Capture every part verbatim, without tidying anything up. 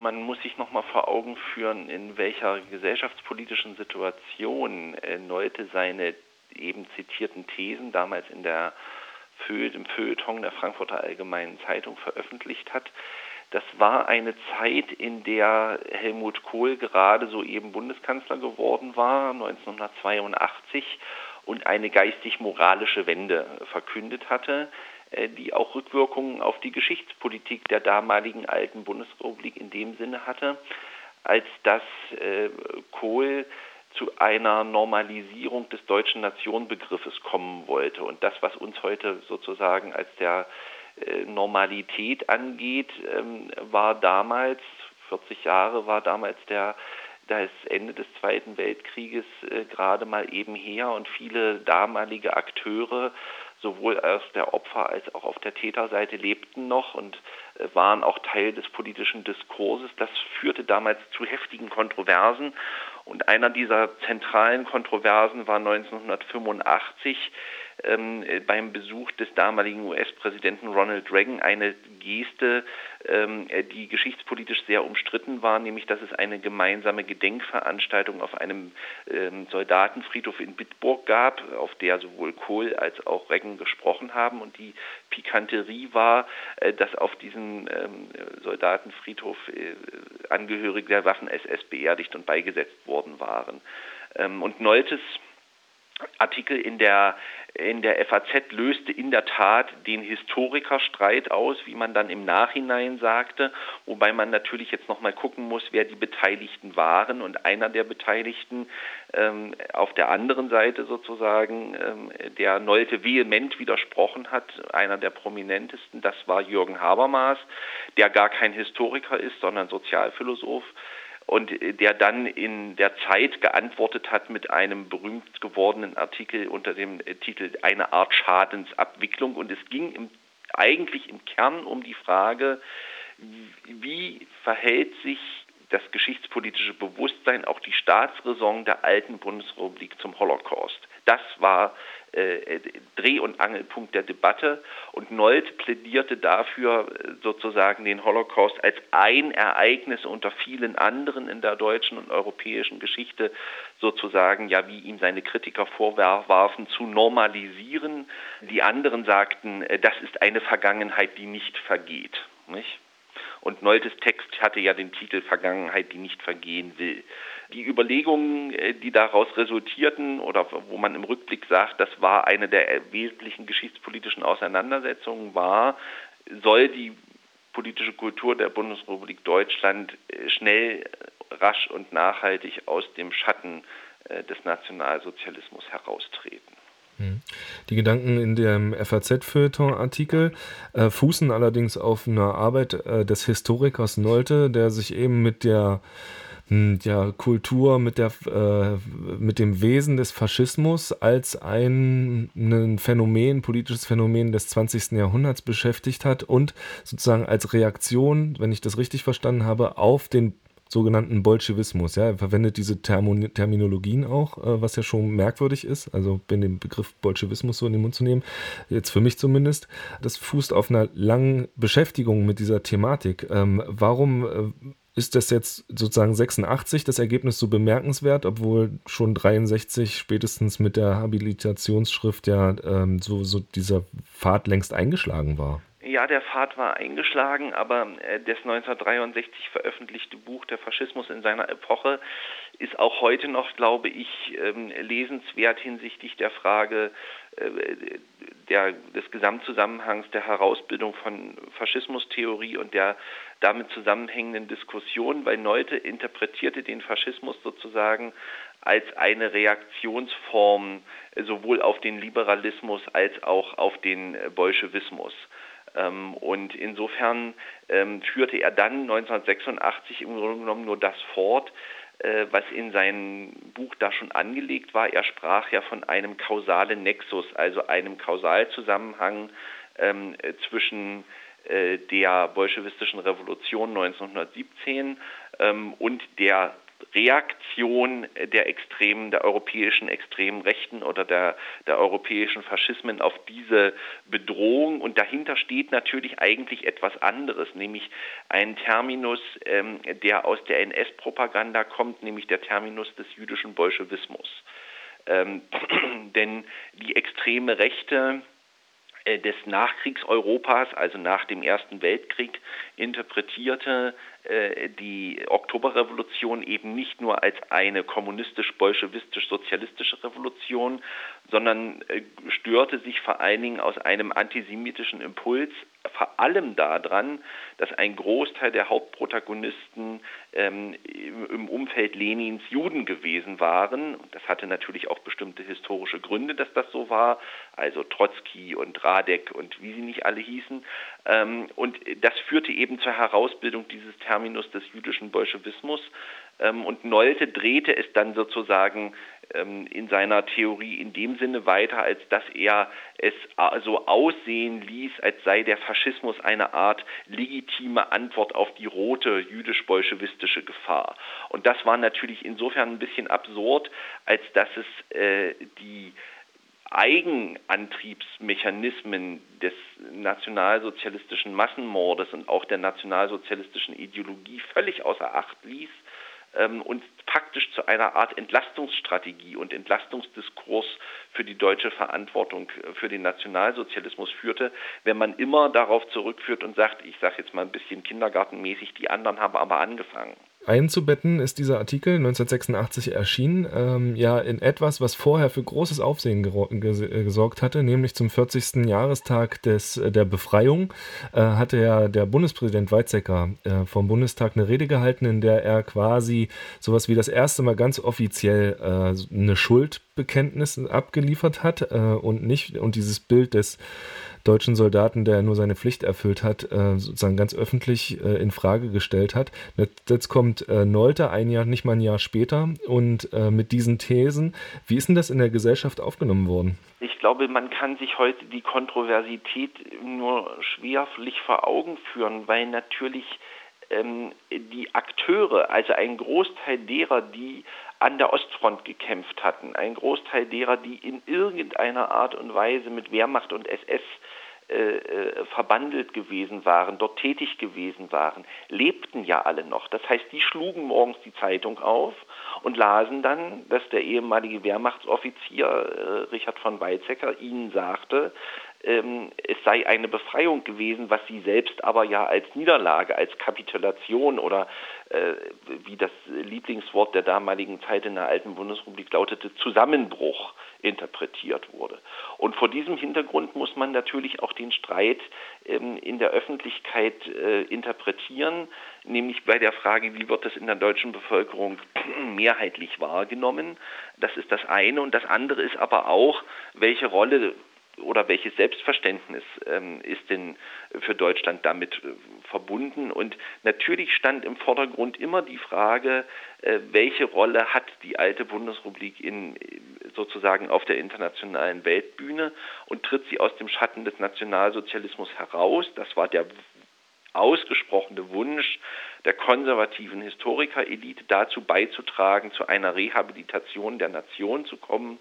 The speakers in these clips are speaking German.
man muss sich nochmal vor Augen führen, in welcher gesellschaftspolitischen Situation äh, Nolte seine eben zitierten Thesen damals in der Feu- im Feuilleton der Frankfurter Allgemeinen Zeitung veröffentlicht hat. Das war eine Zeit, in der Helmut Kohl gerade soeben Bundeskanzler geworden war, neunzehnhundertzweiundachtzig, und eine geistig-moralische Wende verkündet hatte, die auch Rückwirkungen auf die Geschichtspolitik der damaligen alten Bundesrepublik in dem Sinne hatte, als dass äh, Kohl zu einer Normalisierung des deutschen Nationenbegriffes kommen wollte. Und das, was uns heute sozusagen als der äh, Normalität angeht, ähm, war damals, vierzig Jahre war damals der das Ende des Zweiten Weltkrieges äh, gerade mal eben her, und viele damalige Akteure, sowohl aus der Opfer- als auch auf der Täterseite, lebten noch und äh, waren auch Teil des politischen Diskurses. Das führte damals zu heftigen Kontroversen, und einer dieser zentralen Kontroversen war neunzehnhundertfünfundachtzig ähm, beim Besuch des damaligen U S-Präsidenten Ronald Reagan eine Geste, ähm, die geschichtspolitisch sehr umstritten war, nämlich dass es eine gemeinsame Gedenkveranstaltung auf einem ähm, Soldatenfriedhof in Bitburg gab, auf der sowohl Kohl als auch Reagan gesprochen haben. Und die Pikanterie war, äh, dass auf diesem ähm, Soldatenfriedhof äh, Angehörige der Waffen-S S beerdigt und beigesetzt worden waren. Ähm, und Noltes Artikel in der in der F A Z löste in der Tat den Historikerstreit aus, wie man dann im Nachhinein sagte, wobei man natürlich jetzt noch mal gucken muss, wer die Beteiligten waren. Und einer der Beteiligten ähm, auf der anderen Seite sozusagen, ähm, der Nolte vehement widersprochen hat, einer der prominentesten, das war Jürgen Habermas, der gar kein Historiker ist, sondern Sozialphilosoph, und der dann in der Zeit geantwortet hat mit einem berühmt gewordenen Artikel unter dem Titel Eine Art Schadensabwicklung. Und es ging im, eigentlich im Kern um die Frage, wie verhält sich das geschichtspolitische Bewusstsein, auch die Staatsräson der alten Bundesrepublik zum Holocaust. Das war äh, Dreh- und Angelpunkt der Debatte, und Nolte plädierte dafür, sozusagen den Holocaust als ein Ereignis unter vielen anderen in der deutschen und europäischen Geschichte sozusagen, ja, wie ihm seine Kritiker vorwarfen, zu normalisieren. Die anderen sagten, das ist eine Vergangenheit, die nicht vergeht, nicht? Und Noltes Text hatte ja den Titel Vergangenheit, die nicht vergehen will. Die Überlegungen, die daraus resultierten oder wo man im Rückblick sagt, das war eine der wesentlichen geschichtspolitischen Auseinandersetzungen, war, soll die politische Kultur der Bundesrepublik Deutschland schnell, rasch und nachhaltig aus dem Schatten des Nationalsozialismus heraustreten. Die Gedanken in dem F A Z-Feuilleton-Artikel äh, fußen allerdings auf einer Arbeit äh, des Historikers Nolte, der sich eben mit der, mh, der Kultur, mit, der, äh, mit dem Wesen des Faschismus als ein, ein Phänomen, politisches Phänomen des zwanzigsten Jahrhunderts beschäftigt hat und sozusagen als Reaktion, wenn ich das richtig verstanden habe, auf den sogenannten Bolschewismus. Ja, er verwendet diese Termo- Terminologien auch, äh, was ja schon merkwürdig ist, also bin den Begriff Bolschewismus so in den Mund zu nehmen, jetzt für mich zumindest. Das fußt auf einer langen Beschäftigung mit dieser Thematik. Ähm, warum äh, ist das jetzt sozusagen sechsundachtzig das Ergebnis so bemerkenswert, obwohl schon dreiundsechzig spätestens mit der Habilitationsschrift ja ähm, so, so dieser Pfad längst eingeschlagen war? Ja, der Pfad war eingeschlagen, aber äh, das neunzehnhundertdreiundsechzig veröffentlichte Buch Der Faschismus in seiner Epoche ist auch heute noch, glaube ich, ähm, lesenswert hinsichtlich der Frage äh, der, des Gesamtzusammenhangs der Herausbildung von Faschismustheorie und der damit zusammenhängenden Diskussion, weil Nolte interpretierte den Faschismus sozusagen als eine Reaktionsform äh, sowohl auf den Liberalismus als auch auf den äh, Bolschewismus. Ähm, und insofern ähm, führte er dann neunzehnhundertsechsundachtzig im Grunde genommen nur das fort, äh, was in seinem Buch da schon angelegt war. Er sprach ja von einem kausalen Nexus, also einem Kausalzusammenhang ähm, zwischen äh, der bolschewistischen Revolution neunzehnhundertsiebzehn ähm, und der Reaktion der extremen, der europäischen extremen Rechten oder der, der europäischen Faschismen auf diese Bedrohung. Und dahinter steht natürlich eigentlich etwas anderes, nämlich ein Terminus, ähm, der aus der N S-Propaganda kommt, nämlich der Terminus des jüdischen Bolschewismus. Ähm, denn die extreme Rechte des Nachkriegseuropas, also nach dem Ersten Weltkrieg, interpretierte äh, die Oktoberrevolution eben nicht nur als eine kommunistisch-bolschewistisch-sozialistische Revolution, sondern äh, störte sich vor allen Dingen aus einem antisemitischen Impuls, vor allem daran, dass ein Großteil der Hauptprotagonisten ähm, im Umfeld Lenins Juden gewesen waren. Und das hatte natürlich auch bestimmte historische Gründe, dass das so war, also Trotzki und Radek und wie sie nicht alle hießen. Ähm, und das führte eben zur Herausbildung dieses Terminus des jüdischen Bolschewismus. Ähm, und Nolte drehte es dann sozusagen ähm, in seiner Theorie in dem Sinne weiter, als dass er es so aussehen ließ, als sei der Faschismus eine Art legitime Antwort auf die rote jüdisch-bolschewistische Gefahr. Und das war natürlich insofern ein bisschen absurd, als dass es äh, die Eigenantriebsmechanismen des nationalsozialistischen Massenmordes und auch der nationalsozialistischen Ideologie völlig außer Acht ließ ähm, und faktisch zu einer Art Entlastungsstrategie und Entlastungsdiskurs für die deutsche Verantwortung für den Nationalsozialismus führte, wenn man immer darauf zurückführt und sagt, ich sage jetzt mal ein bisschen kindergartenmäßig, die anderen haben aber angefangen. Einzubetten ist dieser Artikel neunzehnhundertsechsundachtzig erschienen, ähm, ja in etwas, was vorher für großes Aufsehen ges- gesorgt hatte, nämlich zum vierzigsten Jahrestag des, der Befreiung äh, hatte ja der Bundespräsident Weizsäcker äh, vom Bundestag eine Rede gehalten, in der er quasi sowas wie das erste Mal ganz offiziell äh, eine Schuldbekenntnis abgeliefert hat äh, und nicht und dieses Bild des deutschen Soldaten, der nur seine Pflicht erfüllt hat, äh, sozusagen ganz öffentlich äh, in Frage gestellt hat. Jetzt, jetzt kommt äh, Nolte ein Jahr, nicht mal ein Jahr später und äh, mit diesen Thesen. Wie ist denn das in der Gesellschaft aufgenommen worden? Ich glaube, man kann sich heute die Kontroversität nur schwerlich vor Augen führen, weil natürlich ähm, die Akteure, also ein Großteil derer, die an der Ostfront gekämpft hatten, ein Großteil derer, die in irgendeiner Art und Weise mit Wehrmacht und S S äh, verbandelt gewesen waren, dort tätig gewesen waren, lebten ja alle noch. Das heißt, die schlugen morgens die Zeitung auf und lasen dann, dass der ehemalige Wehrmachtsoffizier äh, Richard von Weizsäcker ihnen sagte, ähm, es sei eine Befreiung gewesen, was sie selbst aber ja als Niederlage, als Kapitulation oder äh, wie das Lieblingswort der damaligen Zeit in der alten Bundesrepublik lautete, Zusammenbruch interpretiert wurde. Und vor diesem Hintergrund muss man natürlich auch den Streit ähm, in der Öffentlichkeit äh, interpretieren, nämlich bei der Frage, wie wird das in der deutschen Bevölkerung mehrheitlich wahrgenommen. Das ist das eine. Und das andere ist aber auch, welche Rolle oder welches Selbstverständnis ähm, ist denn für Deutschland damit äh, verbunden? Und natürlich stand im Vordergrund immer die Frage, äh, welche Rolle hat die alte Bundesrepublik in, sozusagen auf der internationalen Weltbühne und tritt sie aus dem Schatten des Nationalsozialismus heraus? Das war der ausgesprochene Wunsch der konservativen Historikerelite, dazu beizutragen, zu einer Rehabilitation der Nation zu kommen,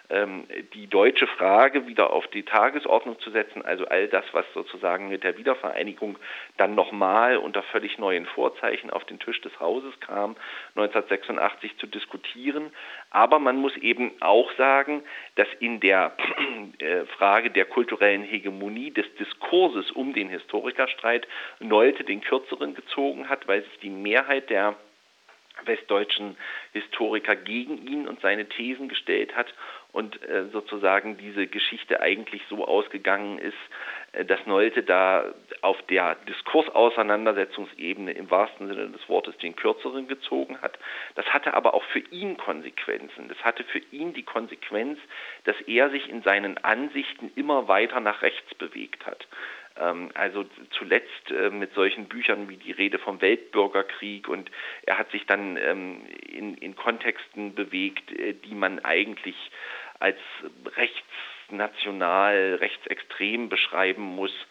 die deutsche Frage wieder auf die Tagesordnung zu setzen, also all das, was sozusagen mit der Wiedervereinigung dann nochmal unter völlig neuen Vorzeichen auf den Tisch des Hauses kam, neunzehnhundertsechsundachtzig zu diskutieren. Aber man muss eben auch sagen, dass in der Frage der kulturellen Hegemonie des Diskurses um den Historikerstreit Nolte den Kürzeren gezogen hat, weil sich die Mehrheit der westdeutschen Historiker gegen ihn und seine Thesen gestellt hat und äh, sozusagen diese Geschichte eigentlich so ausgegangen ist, äh, dass Nolte da auf der Diskursauseinandersetzungsebene im wahrsten Sinne des Wortes den Kürzeren gezogen hat. Das hatte aber auch für ihn Konsequenzen. Das hatte für ihn die Konsequenz, dass er sich in seinen Ansichten immer weiter nach rechts bewegt hat. Also zuletzt mit solchen Büchern wie die Rede vom Weltbürgerkrieg, und er hat sich dann in, in Kontexten bewegt, die man eigentlich als rechtsnational, rechtsextrem beschreiben muss,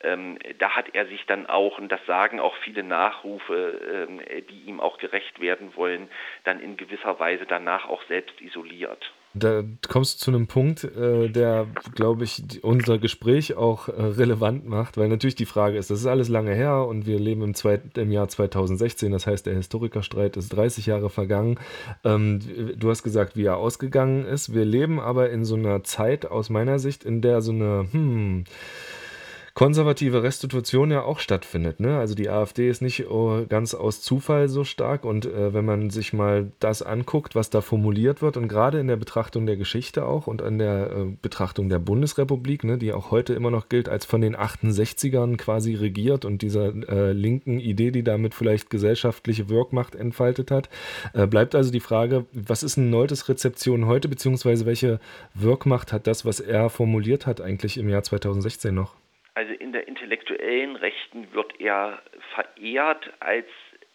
ähm, da hat er sich dann auch, und das sagen auch viele Nachrufe, ähm, die ihm auch gerecht werden wollen, dann in gewisser Weise danach auch selbst isoliert. Da kommst du zu einem Punkt, äh, der, glaube ich, die, unser Gespräch auch äh, relevant macht, weil natürlich die Frage ist, das ist alles lange her und wir leben im, zweit, im Jahr zweitausendsechzehn, das heißt, der Historikerstreit ist dreißig Jahre vergangen. Ähm, du hast gesagt, wie er ausgegangen ist. Wir leben aber in so einer Zeit aus meiner Sicht, in der so eine, hm, konservative Restitution ja auch stattfindet. Ne? Also die AfD ist nicht oh, ganz aus Zufall so stark und äh, wenn man sich mal das anguckt, was da formuliert wird und gerade in der Betrachtung der Geschichte auch und an der äh, Betrachtung der Bundesrepublik, ne, die auch heute immer noch gilt als von den achtundsechzigern quasi regiert und dieser äh, linken Idee, die damit vielleicht gesellschaftliche Wirkmacht entfaltet hat, äh, bleibt also die Frage, was ist ein Noltes Rezeption heute, beziehungsweise welche Wirkmacht hat das, was er formuliert hat, eigentlich im Jahr zweitausendsechzehn noch? Also in der intellektuellen Rechten wird er verehrt als,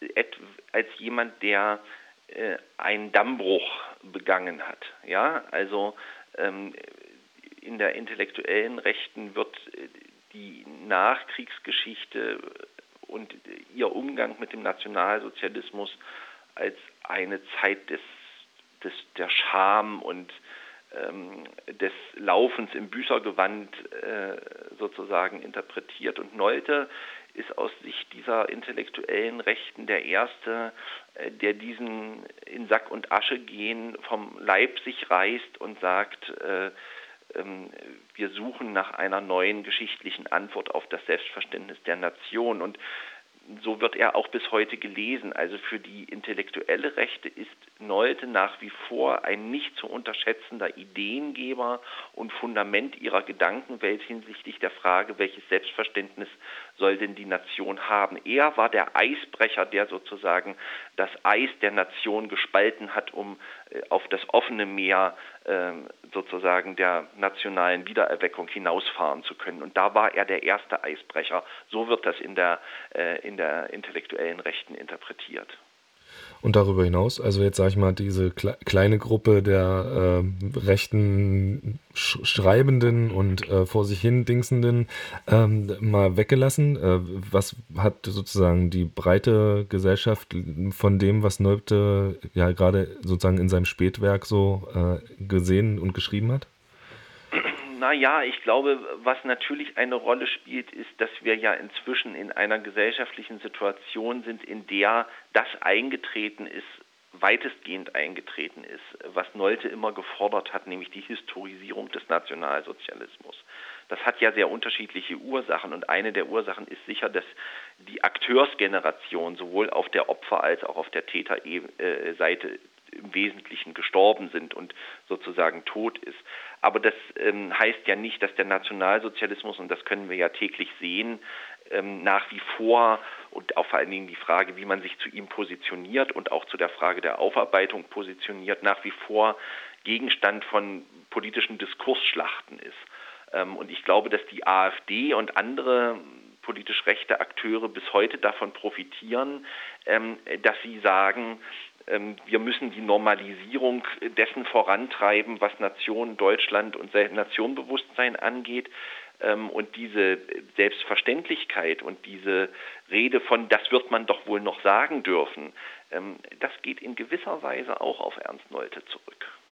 als jemand, der äh, einen Dammbruch begangen hat. Ja, also ähm, in der intellektuellen Rechten wird die Nachkriegsgeschichte und ihr Umgang mit dem Nationalsozialismus als eine Zeit des, des der Scham und ähm, des Laufens im Büßergewand äh, sozusagen interpretiert. Und Nolte ist aus Sicht dieser intellektuellen Rechten der Erste, äh, der diesen in Sack und Asche gehen vom Leib sich reißt und sagt, äh, ähm, wir suchen nach einer neuen geschichtlichen Antwort auf das Selbstverständnis der Nation. Und so wird er auch bis heute gelesen. Also für die intellektuelle Rechte ist Nolte nach wie vor ein nicht zu unterschätzender Ideengeber und Fundament ihrer Gedankenwelt hinsichtlich der Frage, welches Selbstverständnis soll denn die Nation haben. Er war der Eisbrecher, der sozusagen das Eis der Nation gespalten hat, um äh, auf das offene Meer äh, sozusagen der nationalen Wiedererweckung hinausfahren zu können. Und da war er der erste Eisbrecher. So wird das in der, äh, in der intellektuellen Rechten interpretiert. Und darüber hinaus, also jetzt sage ich mal, diese kle kleine Gruppe der äh, rechten Sch Schreibenden und äh, vor sich hin Dingsenden ähm, mal weggelassen. Äh, was hat sozusagen die breite Gesellschaft von dem, was Nolte ja gerade sozusagen in seinem Spätwerk so äh, gesehen und geschrieben hat? Naja, ich glaube, was natürlich eine Rolle spielt, ist, dass wir ja inzwischen in einer gesellschaftlichen Situation sind, in der das eingetreten ist, weitestgehend eingetreten ist, was Nolte immer gefordert hat, nämlich die Historisierung des Nationalsozialismus. Das hat ja sehr unterschiedliche Ursachen und eine der Ursachen ist sicher, dass die Akteursgeneration sowohl auf der Opfer- als auch auf der Täterseite im Wesentlichen gestorben sind und sozusagen tot ist. Aber das ähm, heißt ja nicht, dass der Nationalsozialismus, und das können wir ja täglich sehen, ähm, nach wie vor und auch vor allen Dingen die Frage, wie man sich zu ihm positioniert und auch zu der Frage der Aufarbeitung positioniert, nach wie vor Gegenstand von politischen Diskursschlachten ist. Ähm, und ich glaube, dass die AfD und andere politisch rechte Akteure bis heute davon profitieren, ähm, dass sie sagen, wir müssen die Normalisierung dessen vorantreiben, was Nation, Deutschland und Nationenbewusstsein angeht. Und diese Selbstverständlichkeit und diese Rede von, das wird man doch wohl noch sagen dürfen, das geht in gewisser Weise auch auf Ernst Nolte zurück.